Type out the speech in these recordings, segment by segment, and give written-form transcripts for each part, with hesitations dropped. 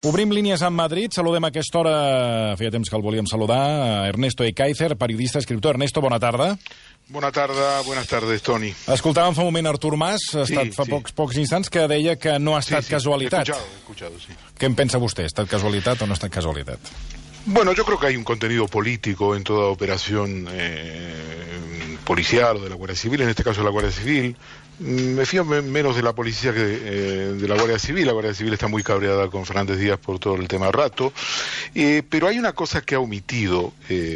Obrim línies amb Madrid. Saludem a aquesta hora, feia temps que el volíem saludar, a Ernesto Ekaizer, periodista, escriptor. Ernesto, bona tarda. Buenas tardes, Toni. Escoltàvem fa un moment Artur Mas, ha estat fa pocs instants, que deia que no ha estat casualitat. He escuchado, sí. Què en pensa vostè? ¿Ha estat casualitat o no ha estat casualitat? Bueno, yo creo que hay un contenido político en toda operación policial o de la Guardia Civil, en este caso de la Guardia Civil. Me fío menos de la policía que de la Guardia Civil. La Guardia Civil está muy cabreada con Fernández Díaz por todo el tema Rato. Pero hay una cosa que ha omitido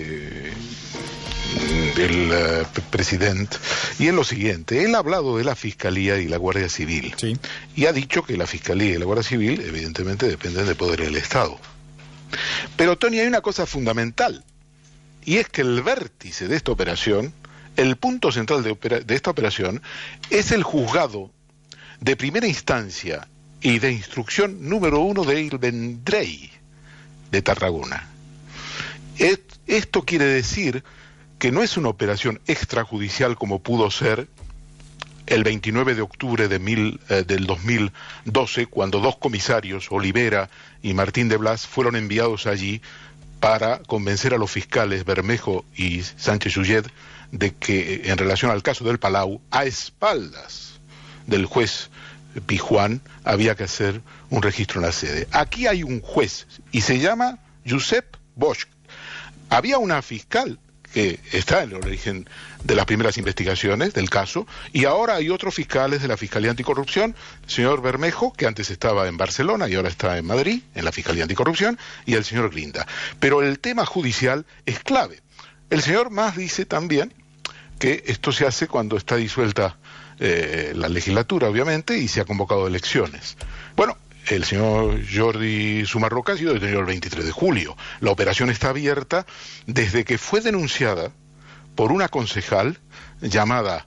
el presidente, y es lo siguiente. Él ha hablado de la Fiscalía y la Guardia Civil. Sí. Y ha dicho que la Fiscalía y la Guardia Civil, evidentemente, dependen del poder del Estado. Pero, Tony, hay una cosa fundamental, y es que el vértice de esta operación, el punto central de esta operación, es el juzgado de primera instancia y de instrucción número 1 de El Vendrell, de Tarragona. Esto quiere decir que no es una operación extrajudicial como pudo ser el 29 de octubre del 2012, cuando dos comisarios, Olivera y Martín de Blas, fueron enviados allí para convencer a los fiscales Bermejo y Sánchez Ullet de que, en relación al caso del Palau, a espaldas del juez Pijuán, había que hacer un registro en la sede. Aquí hay un juez, y se llama Josep Bosch. Había una fiscal que está en el origen de las primeras investigaciones del caso, y ahora hay otros fiscales de la Fiscalía Anticorrupción, el señor Bermejo, que antes estaba en Barcelona y ahora está en Madrid, en la Fiscalía Anticorrupción, y el señor Grinda. Pero el tema judicial es clave. El señor Mas dice también que esto se hace cuando está disuelta la legislatura, obviamente, y se ha convocado elecciones. Bueno, el señor Jordi Sumarroca ha sido detenido el 23 de julio. La operación está abierta desde que fue denunciada por una concejal llamada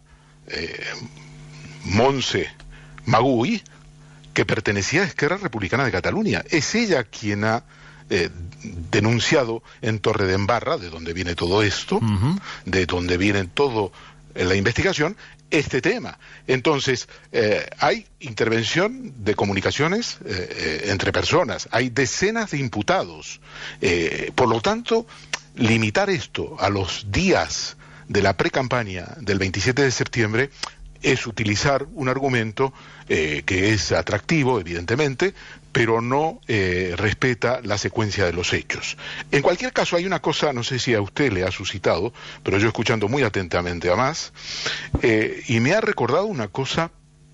Montse Magui, que pertenecía a Esquerra Republicana de Cataluña. Es ella quien ha denunciado en Torredembarra, de donde viene todo esto, de donde viene todo la investigación, este tema. Entonces, hay intervención de comunicaciones entre personas, hay decenas de imputados. Por lo tanto, limitar esto a los días de la precampaña del 27 de septiembre es utilizar un argumento que es atractivo, evidentemente, pero no respeta la secuencia de los hechos. En cualquier caso, hay una cosa, no sé si a usted le ha suscitado, pero yo escuchando muy atentamente a Mas, y me ha recordado una cosa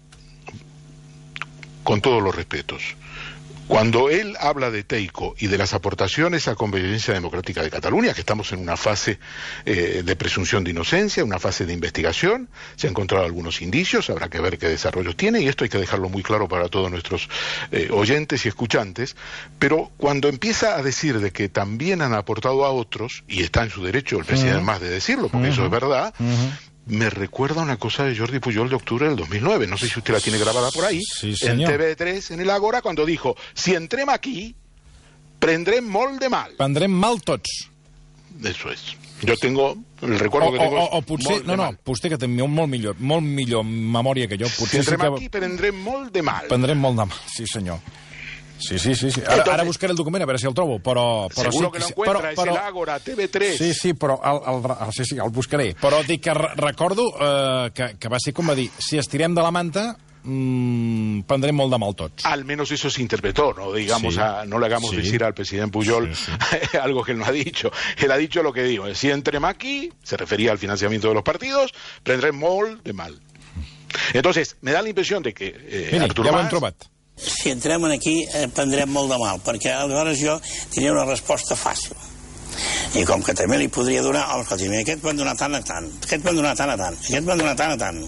con todos los respetos. Cuando él habla de Teico y de las aportaciones a Convivencia Democrática de Cataluña, que estamos en una fase de presunción de inocencia, una fase de investigación, se han encontrado algunos indicios, habrá que ver qué desarrollos tiene, y esto hay que dejarlo muy claro para todos nuestros oyentes y escuchantes, pero cuando empieza a decir de que también han aportado a otros, y está en su derecho el presidente Mas de decirlo, porque eso es verdad, me recuerda una cosa de Jordi Pujol de octubre del 2009, no sé si usted la tiene grabada por ahí, sí, en TV3, en el Ágora, cuando dijo, si entrem aquí, prendrem molt de mal. Prendrem mal tots. Eso es. Yo tengo el recuerdo que tengo. O potser, potser que té molt millor memòria que jo. Si entrem aquí, prendrem molt de mal. Prendrem molt de mal, sí senyor. Sí. Ara buscaré el document a veure si el trobo, però seguro sí, que lo encuentra, és el Ágora, TV3. Sí, però el buscaré. Però dic que recordo que va ser com va dir, si estirem de la manta, prendrem molt de mal tots. Al menos eso se interpretó, no digamos, no le hagamos decir al presidente Pujol algo que él no ha dicho. Él ha dicho lo que dijo, si entrem aquí, se refería al financiamiento de los partidos, prendrem molt de mal. Entonces, me da la impresión de que Artur Mas... Ja ho hem trobat. Si entrem aquí prendrem molt de mal, perquè aleshores jo tenia una resposta fàcil. I com que també li podria donar, escolti, aquest van donar tant a tant, aquest van donar tant a tant, aquest van donar tant a tant.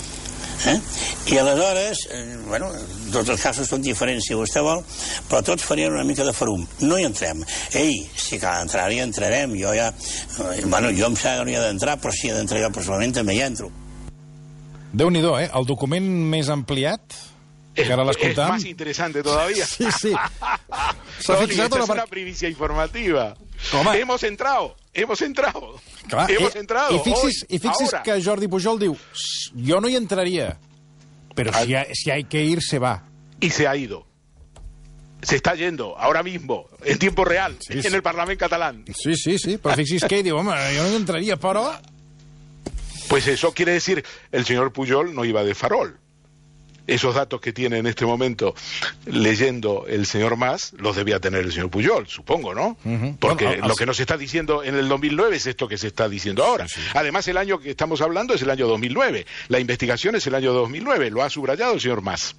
I aleshores, tots els casos són diferents, si vostè vol, però tots farien una mica de ferum. No hi entrem. Si cal entrar, hi entrarem. Jo em sembla que no hi ha d'entrar, però si hi ha d'entrar jo personalment també hi entro. Déu-n'hi-do, el document més ampliat... Es más interesante todavía. Sí. Tony, esta es una primicia informativa. Hemos entrado. Clar, hemos entrado. I fixis que Jordi Pujol diu, jo no hi entraria, però si hay que ir, se va. Y se ha ido. se está yendo ahora mismo, en tiempo real, en el Parlamento catalán. Sí, però fixi's que diu, home, jo no hi entraria, però... Pues eso quiere decir, el señor Pujol no iba de farol. Esos datos que tiene en este momento leyendo el señor Mas, los debía tener el señor Pujol, supongo, ¿no? Porque lo que nos está diciendo en el 2009 es esto que se está diciendo ahora. Además, el año que estamos hablando es el año 2009. La investigación es el año 2009, lo ha subrayado el señor Mas.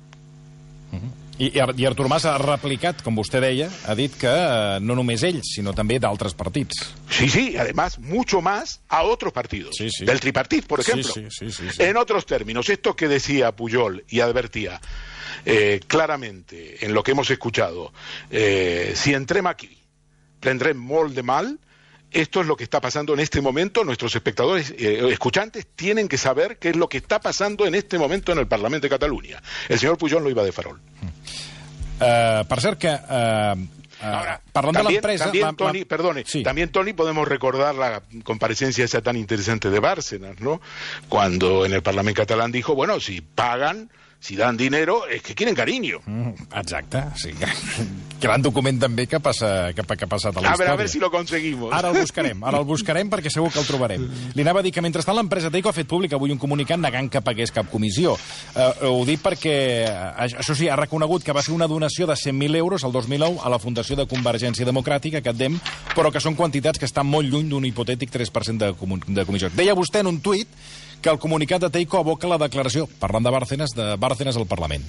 I Artur Mas ha replicat, com vostè deia, ha dit que no només ells, sinó també d'altres partits. Sí, además, mucho más a otros partidos. Del tripartit, por ejemplo. Sí. En otros términos, esto que decía Pujol y advertía claramente en lo que hemos escuchado, si entrem aquí, prendrem molt de mal. Esto es lo que está pasando en este momento. Nuestros espectadores, escuchantes, tienen que saber qué es lo que está pasando en este momento en el Parlamento de Cataluña. El señor Pujol no iba de farol. Per cert que... Ahora, parlant de l'empresa... También, Toni, podemos recordar la comparecencia esa tan interesante de Bárcenas, ¿no? Cuando en el Parlamento catalán dijo, bueno, si pagan, si dan dinero, es que quieren cariño. Exacte, sí. Gran document també que ha passat a la història. A ver si lo conseguimos. Ara el buscarem perquè segur que el trobarem. Li anava a dir que mentrestant l'empresa Teico ha fet públic avui un comunicat negant que pagués cap comissió. Ho dic perquè, això sí, ha reconegut que va ser una donació de 100.000 euros el 2009 a la Fundació de Convergència Democràtica, aquest DEM, però que són quantitats que estan molt lluny d'un hipotètic 3% de comissió. Deia vostè en un tuit que el comunicat de Teico aboca la declaració, parlant de Bárcenas al Parlament.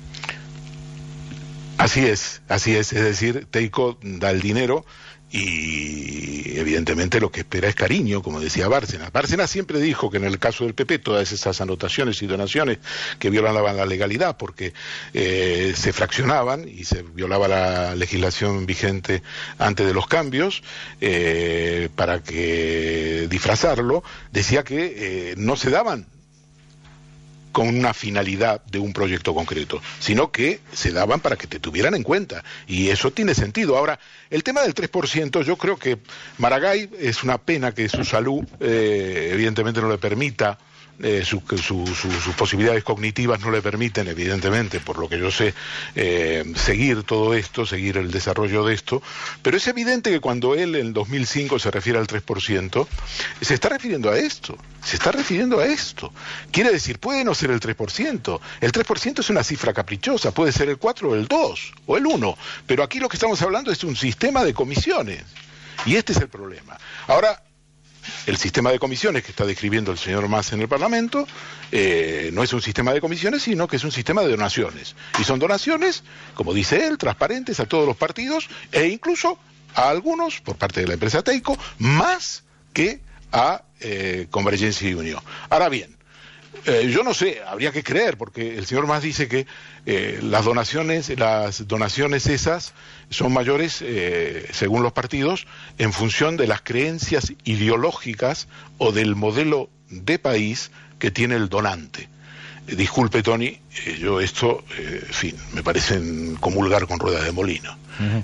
Así es decir, Teico da el dinero y evidentemente lo que espera es cariño, como decía Bárcenas. Bárcenas siempre dijo que en el caso del PP todas esas anotaciones y donaciones que violaban la legalidad porque se fraccionaban y se violaba la legislación vigente antes de los cambios, para que disfrazarlo, decía que no se daban con una finalidad de un proyecto concreto, sino que se daban para que te tuvieran en cuenta, y eso tiene sentido. Ahora, el tema del 3%, yo creo que Maragall, es una pena que su salud evidentemente no le permita, sus posibilidades cognitivas no le permiten, evidentemente, por lo que yo sé, seguir todo esto, seguir el desarrollo de esto, pero es evidente que cuando él en 2005 se refiere al 3%, se está refiriendo a esto. Quiere decir, puede no ser el 3%. El 3% es una cifra caprichosa, puede ser el 4 o el 2 o el 1, pero aquí lo que estamos hablando es un sistema de comisiones, y este es el problema. Ahora, el sistema de comisiones que está describiendo el señor Mas en el Parlamento no es un sistema de comisiones, sino que es un sistema de donaciones. Y son donaciones, como dice él, transparentes a todos los partidos e incluso a algunos, por parte de la empresa Teico, más que a Convergencia y Unión. Ahora bien, yo no sé, habría que creer, porque el señor Mas dice que las donaciones esas son mayores, según los partidos, en función de las creencias ideológicas o del modelo de país que tiene el donante. Disculpe, Toni, yo esto, en fin, me parece comulgar con ruedas de molino.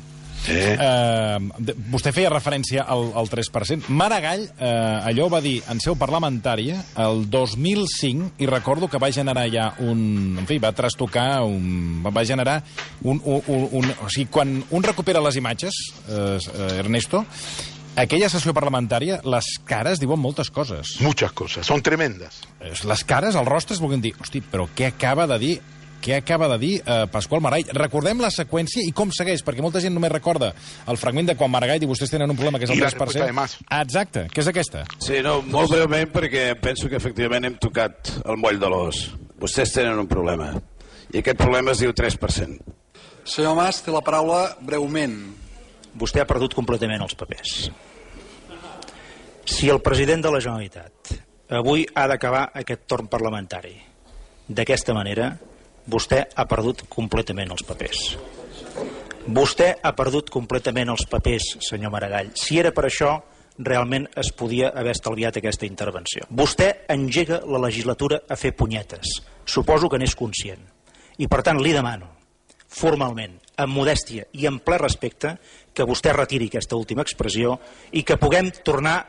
Vostè feia referència al 3%. Maragall allò va dir en seu parlamentària el 2005, i recordo que va generar ja va trastocar, va generar o sigui, quan un recupera les imatges, Ernesto, aquella sessió parlamentària, les cares diuen moltes coses. Muchas cosas, son tremendas. Les cares, els rostres, volguem dir, hosti, però què acaba de dir Pasqual Maragall? Recordem la seqüència i com segueix, perquè molta gent només recorda el fragment de quan Maragall diu vostès tenen un problema que és el 3%. Exacte, que és aquesta. Sí, no, molt breument, perquè penso que efectivament hem tocat el moll de l'os. Vostès tenen un problema, i aquest problema es diu 3%. Senyor Mas, té la paraula breument. Vostè ha perdut completament els papers. Si el president de la Generalitat avui ha d'acabar aquest torn parlamentari d'aquesta manera, vostè ha perdut completament els papers. Vostè ha perdut completament els papers, senyor Maragall. Si era per això, realment es podia haver estalviat aquesta intervenció. Vostè engega la legislatura a fer punyetes. Suposo que n'és conscient. I per tant li demano, formalment, amb modèstia i amb ple respecte, que vostè retiri aquesta última expressió i que puguem tornar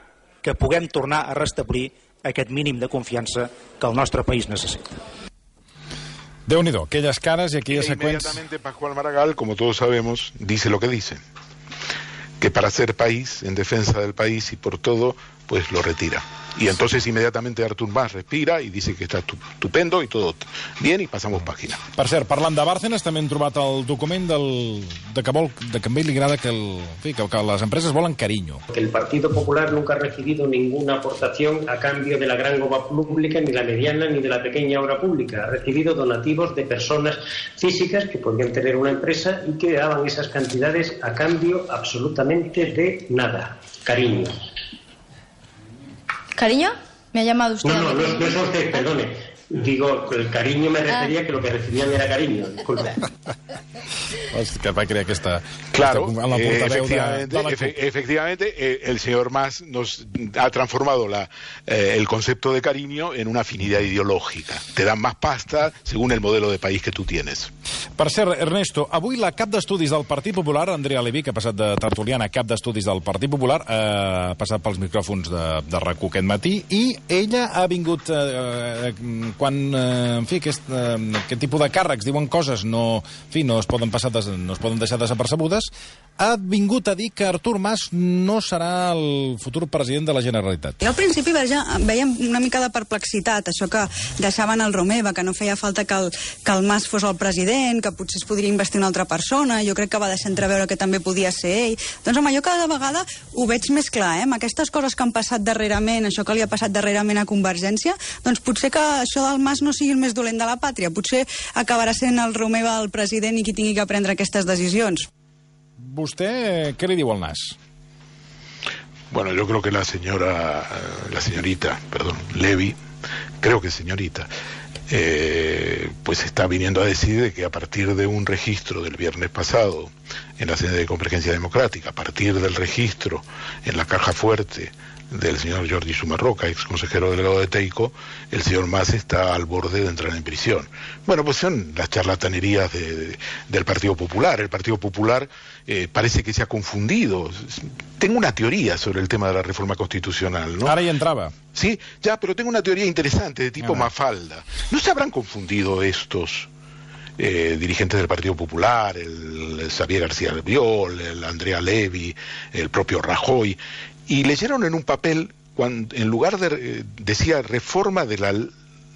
a restablir aquest mínim de confiança que el nostre país necessita. Déu-n'hi-do, aquelles cares y aquellas secuencias. Inmediatamente Pascual Maragall, como todos sabemos, dice lo que dice. Que para ser país, en defensa del país y por todo, pues lo retira. Y entonces inmediatamente Artur Mas respira i dice que està estupendo i tot bien i passamos pàgina. Per cert, parlant de Bárcenas, també hem trobat el document de que a ell li agrada que les empreses volen carinyo. El Partido Popular nunca ha recibido ninguna aportación a cambio de la gran obra pública, ni la mediana, ni de la pequeña obra pública. Ha recibido donativos de personas físicas que podían tener una empresa y que daban esas cantidades a cambio absolutamente de nada. Cariño. ¿Cariño? ¿Me ha llamado usted? No es usted, perdone. Digo, el cariño me refería que lo que recibían era cariño, disculpe. Que va crear aquesta... Claro, efectivamente, el señor Mas nos ha transformado el concepto de cariño en una afinidad ideológica. Te dan más pasta según el modelo de país que tú tienes. Per cert, Ernesto, avui la cap d'estudis del Partit Popular, Andrea Levy, que ha passat de tertuliana a cap d'estudis del Partit Popular, ha passat pels micròfons de RAC1 aquest matí, i ella ha vingut... quan, en fi, aquest tipus de càrrecs diuen coses no es poden deixar desapercebudes, ha vingut a dir que Artur Mas no serà el futur president de la Generalitat. Jo al principi veiem una mica de perplexitat, això que deixaven el Romeva, que no feia falta que el Mas fos el president, que potser es podria investir una altra persona, jo crec que va deixar entreveure que també podia ser ell. Doncs home, jo cada vegada ho veig més clar, amb aquestes coses que han passat darrerament, això que li ha passat darrerament a Convergència, doncs potser que això del Mas no sigui el més dolent de la pàtria, potser acabarà sent el Romeva el president i qui tingui que prendre aquestes decisions. ¿Usted qué le digo al Nas? Bueno, yo creo que la señorita Levy, creo que señorita, pues está viniendo a decir de que a partir de un registro del viernes pasado en la sede de Convergencia Democrática, a partir del registro en la caja fuerte del señor Jordi Sumarroca, ex consejero delegado de Teico, el señor Mas está al borde de entrar en prisión. Bueno, pues son las charlatanerías del Partido Popular. El Partido Popular parece que se ha confundido. Tengo una teoría sobre el tema de la reforma constitucional, ¿no? Ahora ya entraba. Sí, ya, pero tengo una teoría interesante de tipo Mafalda. ¿No se habrán confundido estos dirigentes del Partido Popular, el Xavier García Albiol, el Andrea Levy, el propio Rajoy, y leyeron en un papel, en lugar de decía reforma del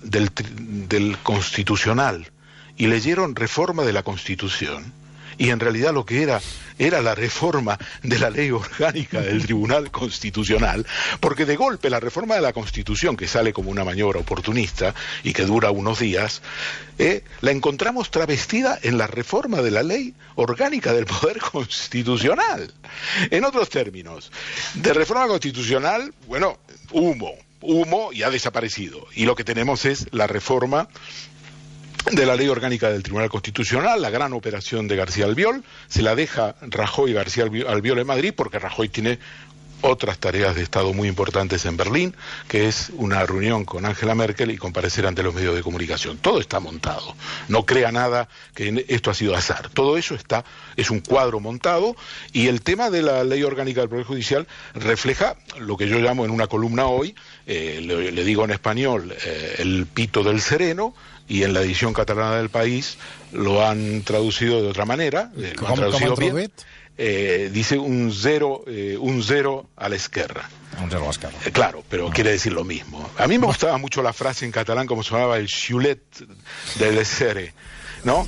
constitucional, y leyeron reforma de la Constitución, y en realidad lo que era la reforma de la ley orgánica del Tribunal Constitucional, porque de golpe la reforma de la Constitución, que sale como una maniobra oportunista y que dura unos días, la encontramos travestida en la reforma de la ley orgánica del Poder Constitucional. En otros términos, de reforma constitucional, bueno, humo y ha desaparecido. Y lo que tenemos es la reforma de la ley orgánica del Tribunal Constitucional, la gran operación de García Albiol, se la deja Rajoy y García Albiol en Madrid, porque Rajoy tiene otras tareas de Estado muy importantes en Berlín, que es una reunión con Angela Merkel y comparecer ante los medios de comunicación. Todo está montado. No crea nada que esto ha sido azar. Todo eso es un cuadro montado, y el tema de la ley orgánica del Poder Judicial refleja lo que yo llamo en una columna hoy, le digo en español, el pito del sereno, y en la edición catalana del País lo han traducido de otra manera, lo han traducido bien. Dice un zero a la izquierda. Un zero a la izquierda. Claro, pero quiere decir lo mismo. A mí me gustaba mucho la frase en catalán, como se llamaba el xulet de l'essere, ¿no?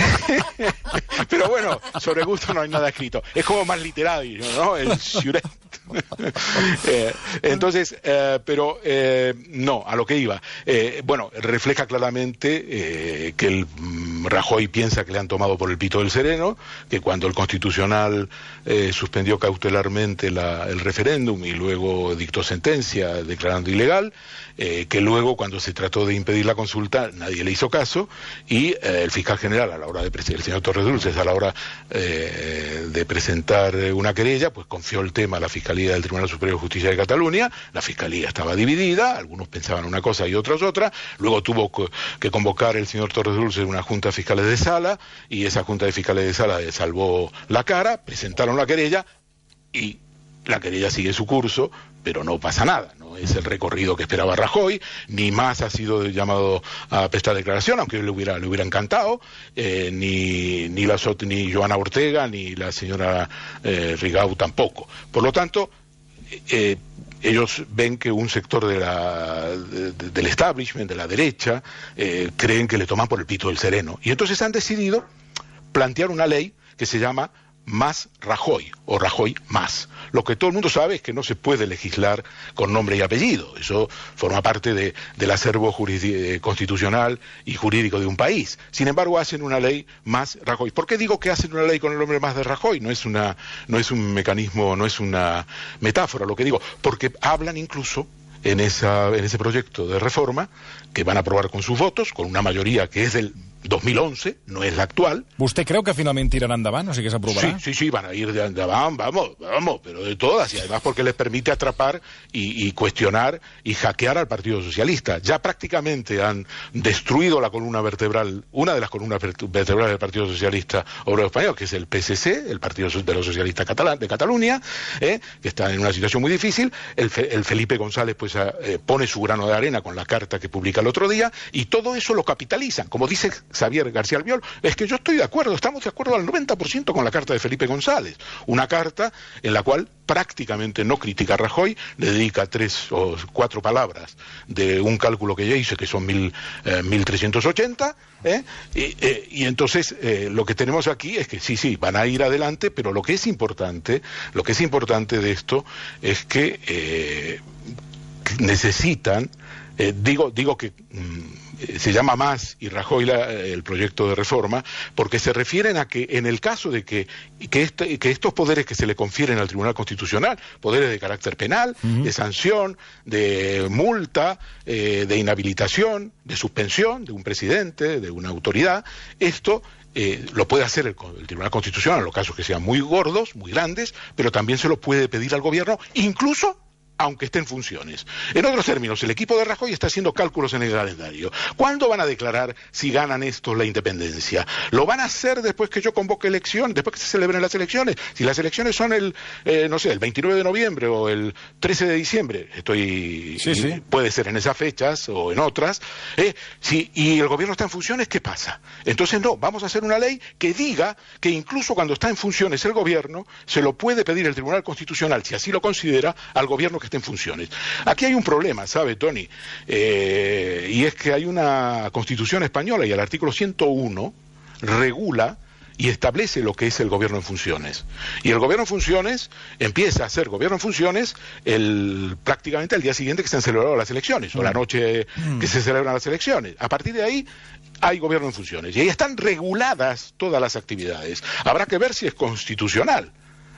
Pero bueno, sobre gusto no hay nada escrito. Es como más literario, ¿no? El xulet. Entonces, no, a lo que iba. Bueno, refleja claramente que el Rajoy piensa que le han tomado por el pito del sereno, que cuando el Constitucional suspendió cautelarmente el referéndum y luego dictó sentencia declarando ilegal, que luego cuando se trató de impedir la consulta nadie le hizo caso, y el fiscal general a la hora de el señor Torres Dulces a la hora de presentar una querella, pues confió el tema a la Fiscalía del Tribunal Superior de Justicia de Cataluña. La Fiscalía estaba dividida, algunos pensaban una cosa y otros otra, luego tuvo que convocar el señor Torres Dulces una junta de fiscales de sala, y esa junta de fiscales de sala le salvó la cara, presentaron la querella y la querella sigue su curso, pero no pasa nada, no es el recorrido que esperaba Rajoy, ni Mas ha sido llamado a prestar declaración, aunque le hubiera encantado, ni Joana Ortega, ni la señora Rigau tampoco. Por lo tanto, ellos ven que un sector del establishment, de la derecha, creen que le toman por el pito del sereno. Y entonces han decidido plantear una ley que se llama Más Rajoy, o Rajoy Más. Lo que todo el mundo sabe es que no se puede legislar con nombre y apellido. Eso forma parte del acervo constitucional y jurídico de un país. Sin embargo, hacen una ley Más Rajoy. ¿Por qué digo que hacen una ley con el nombre Más de Rajoy? No es un mecanismo, no es una metáfora lo que digo, porque hablan incluso en ese proyecto de reforma que van a aprobar con sus votos, con una mayoría que es del 2011, no es la actual. ¿Vostè creu que finalment tiraran endavant? O sigui que s'aprovarà? Sí, van a ir de endavant, vamos, pero de todas, y además porque les permite atrapar y cuestionar y hackear al Partido Socialista. Ya prácticamente han destruido la columna vertebral, una de las columnas vertebrales del Partido Socialista Obrero Español, que es el PSC, el Partido de los Socialistas de Cataluña, que está en una situación muy difícil. El Felipe González pues pone su grano de arena con la carta que publica el otro día, y todo eso lo capitalizan. Como dice Xavier García Albiol, es que yo estoy de acuerdo, estamos de acuerdo al 90% con la carta de Felipe González, una carta en la cual prácticamente no critica a Rajoy, le dedica 3 o 4 palabras de un cálculo que ya hice, que son 1.380, y entonces lo que tenemos aquí es que sí, van a ir adelante, pero lo que es importante de esto es que necesitan, digo que se llama Más y Rajoy el proyecto de reforma, porque se refieren a que en el caso de que estos poderes que se le confieren al Tribunal Constitucional, poderes de carácter penal, de sanción, de multa, de inhabilitación, de suspensión de un presidente, de una autoridad, esto lo puede hacer el Tribunal Constitucional en los casos que sean muy gordos, muy grandes, pero también se lo puede pedir al gobierno, incluso aunque esté en funciones. En otros términos, el equipo de Rajoy está haciendo cálculos en el calendario. ¿Cuándo van a declarar si ganan estos la independencia? ¿Lo van a hacer después que yo convoque elecciones, después que se celebren las elecciones? Si las elecciones son el 29 de noviembre o el 13 de diciembre, puede ser en esas fechas o en otras, y el gobierno está en funciones, ¿qué pasa? Entonces no, vamos a hacer una ley que diga que incluso cuando está en funciones el gobierno, se lo puede pedir el Tribunal Constitucional, si así lo considera, al gobierno que esté en funciones. Aquí hay un problema, ¿sabe, Tony? Y es que hay una Constitución española y el artículo 101 regula y establece lo que es el gobierno en funciones. Y el gobierno en funciones empieza a ser gobierno en funciones prácticamente al día siguiente que se han celebrado las elecciones, o la noche que se celebran las elecciones. A partir de ahí hay gobierno en funciones. Y ahí están reguladas todas las actividades. Habrá que ver si es constitucional.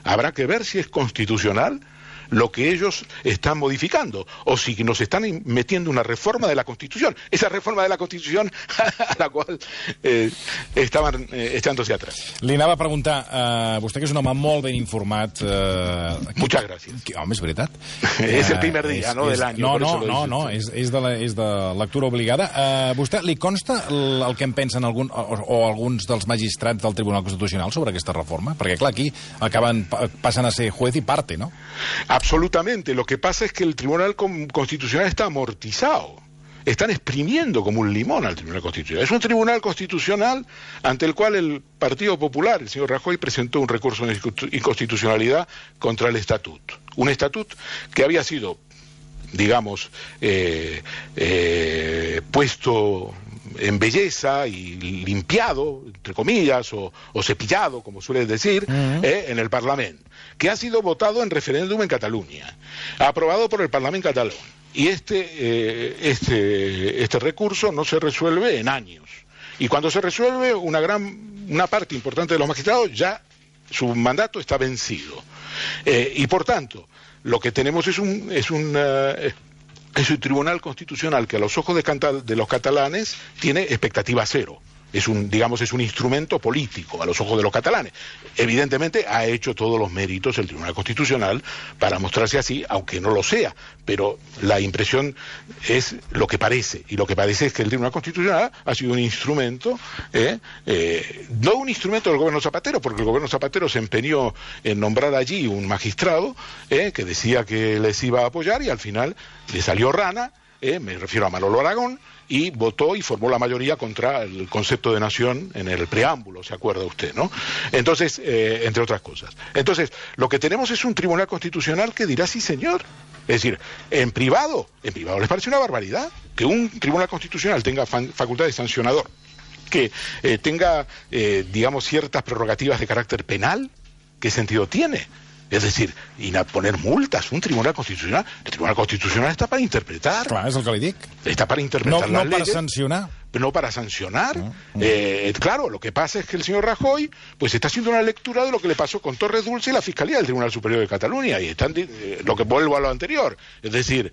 Lo que ellos están modificando, o si nos están metiendo una reforma de la Constitución, esa reforma de la Constitución a la cual estaven echándose atrás. Li anava a preguntar, vostè que és un home molt ben informat... Muchas gracias. Home, és veritat. És el primer dia, no, del año. No, és de lectura obligada. Vostè li consta el que en pensen alguns dels magistrats del Tribunal Constitucional sobre aquesta reforma? Perquè, clar, aquí passen a ser juez y parte, ¿no? Absolutamente. Lo que pasa es que el Tribunal Constitucional está amortizado. Están exprimiendo como un limón al Tribunal Constitucional. Es un Tribunal Constitucional ante el cual el Partido Popular, el señor Rajoy, presentó un recurso de inconstitucionalidad contra el estatuto. Un estatuto que había sido, digamos, puesto en belleza y limpiado, entre comillas, o cepillado, como suele decir, en el Parlamento, que ha sido votado en referéndum en Cataluña, aprobado por el Parlamento catalán. Y este recurso no se resuelve en años. Y cuando se resuelve, una parte importante de los magistrados ya su mandato está vencido. Y por tanto, lo que tenemos es un Tribunal Constitucional que a los ojos de los catalanes tiene expectativa cero. es un instrumento político a los ojos de los catalanes. Evidentemente ha hecho todos los méritos el Tribunal Constitucional para mostrarse así, aunque no lo sea, pero la impresión es lo que parece, y lo que parece es que el Tribunal Constitucional ha sido un instrumento, no un instrumento del gobierno Zapatero, porque el gobierno Zapatero se empeñó en nombrar allí un magistrado que decía que les iba a apoyar, y al final le salió rana, me refiero a Manolo Aragón, y votó y formó la mayoría contra el concepto de nación en el preámbulo, ¿se acuerda usted, no? Entonces, entre otras cosas. Entonces, lo que tenemos es un Tribunal Constitucional que dirá sí, señor. Es decir, en privado les parece una barbaridad que un Tribunal Constitucional tenga facultad de sancionador, que tenga, digamos, ciertas prerrogativas de carácter penal. ¿Qué sentido tiene? Es decir, y poner multas, un Tribunal Constitucional. El Tribunal Constitucional está para interpretar. Clar, és el que li dic. Está para interpretar las leyes. No para sancionar. No para sancionar. Claro, lo que pasa es que el señor Rajoy pues está haciendo una lectura de lo que le pasó con Torres Dulce y la Fiscalía del Tribunal Superior de Cataluña, y están lo que vuelvo a lo anterior, es decir,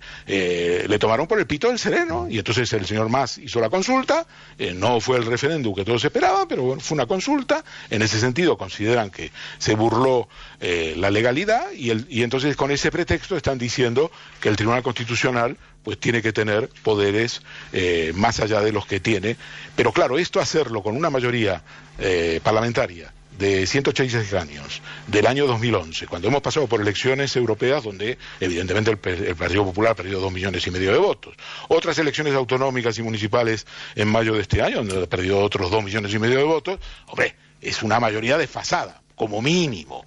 le tomaron por el pito del sereno, y entonces el señor Mas hizo la consulta, no fue el referéndum que todos esperaban, pero bueno, fue una consulta. En ese sentido consideran que se burló la legalidad, y entonces con ese pretexto están diciendo que el Tribunal Constitucional pues tiene que tener poderes más allá de los que tiene. Pero claro, esto hacerlo con una mayoría parlamentaria de 186 años del año 2011, cuando hemos pasado por elecciones europeas donde evidentemente el Partido Popular perdió 2,5 millones de votos, otras elecciones autonómicas y municipales en mayo de este año donde perdió otros 2,5 millones de votos, hombre, es una mayoría desfasada, como mínimo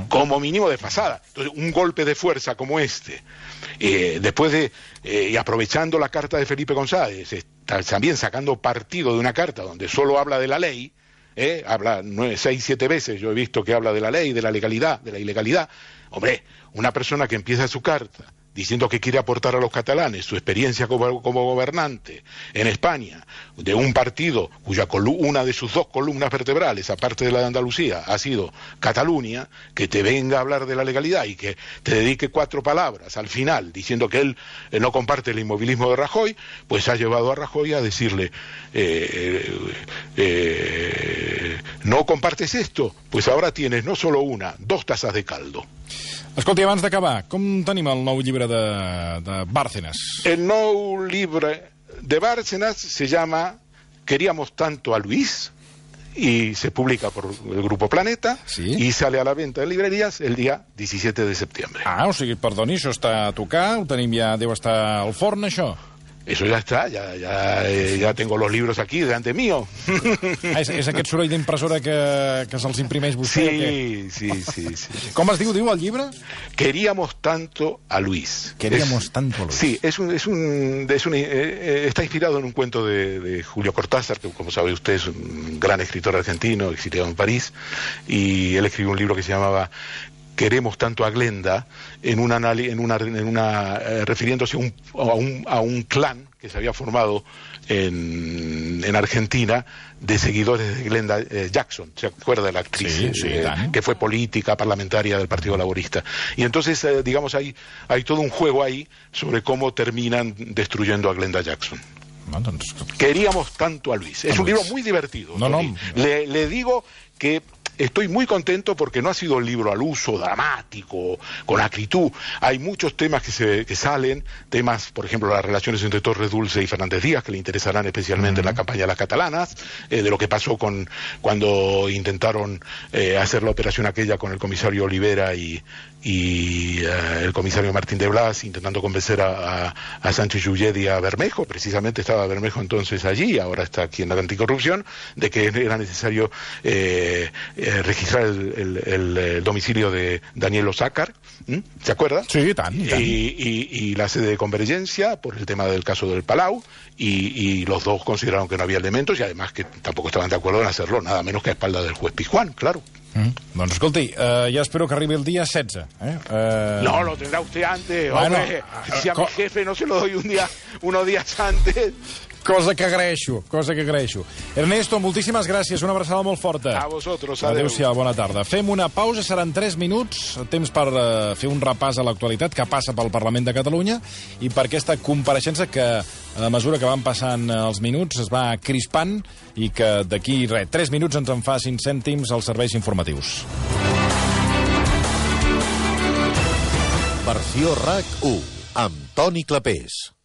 desfasada. Entonces, un golpe de fuerza como este, después de, y aprovechando la carta de Felipe González, también sacando partido de una carta donde solo habla de la ley, habla 6, 7 veces, yo he visto que habla de la ley, de la legalidad, de la ilegalidad. Hombre, una persona que empieza su carta diciendo que quiere aportar a los catalanes su experiencia como gobernante en España, de un partido cuya una de sus 2 columnas vertebrales, aparte de la de Andalucía, ha sido Cataluña, que te venga a hablar de la legalidad y que te dedique 4 palabras al final diciendo que él no comparte el inmovilismo de Rajoy, pues ha llevado a Rajoy a decirle ¿no compartes esto? Pues ahora tienes no solo 1, 2 tazas de caldo. Escolti, abans d'acabar, com tenim el nou llibre de Bárcenas? El nou llibre de Bárcenas se llama Queríamos tanto a Luis, y se publica por el Grupo Planeta, sí, y sale a la venta en librerías el día 17 de septiembre. O sigui, perdoni, això està a tocar, ho tenim ja, deu estar al forn, això? Eso ya está, ya tengo los libros aquí delante mío. És aquest soroll d'impressora que se'ls imprimeix vostè? Sí. Com es diu el llibre? Queríamos tanto a Luis. Queríamos tanto a Luis. Sí, está inspirado en un cuento de Julio Cortázar, que como sabe usted es un gran escritor argentino, exiliado en París, y él escribió un libro que se llamaba Queremos tanto a Glenda, refiriéndose a un clan que se había formado en Argentina de seguidores de Glenda Jackson, ¿se acuerda de la actriz? Sí, que fue política, parlamentaria del Partido Laborista. Y entonces, digamos, hay todo un juego ahí sobre cómo terminan destruyendo a Glenda Jackson. Queríamos tanto a Luis. Es un libro muy divertido. Le digo que estoy muy contento porque no ha sido un libro al uso, dramático, con acritud. Hay muchos temas que salen, temas, por ejemplo, las relaciones entre Torres Dulce y Fernández Díaz, que le interesarán especialmente en la campaña de las catalanas, de lo que pasó cuando intentaron hacer la operación aquella con el comisario Olivera y el comisario Martín de Blas, intentando convencer a Sánchez Llulled y a Bermejo. Precisamente estaba Bermejo entonces allí, ahora está aquí en la anticorrupción, de que era necesario registrar el domicilio de Daniel Osácar, ¿se acuerda? Sí, tant. Y la sede de Convergencia por el tema del caso del Palau, y los dos consideraron que no había elementos, y además que tampoco estaban de acuerdo en hacerlo nada menos que a espalda del juez Pizjuán, claro. Doncs escolti, ja espero que arribi el dia 16. No, lo tendrá usted antes. Bueno, hombre, si a mi jefe no se lo doy unos días antes. Cosa que agraeixo. Ernesto, moltíssimes gràcies, una abraçada molt forta. A vosaltres, adeu. Adéu-siau, bona tarda. Fem una pausa, seran 3 minuts, temps per fer un repàs a l'actualitat que passa pel Parlament de Catalunya i per aquesta compareixença que, a mesura que van passant els minuts, es va crispant i que d'aquí, 3 minuts ens en fa 5 cèntims als serveis informatius. Versió RAC 1, amb Toni Clapés.